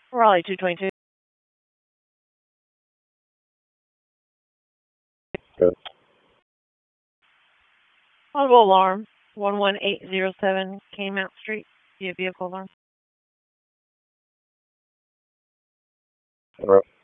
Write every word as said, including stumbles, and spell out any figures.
Raleigh two twenty-two. Good. Audible alarm. one one eight zero seven Kmart Street. Do you have vehicle alarm? En route.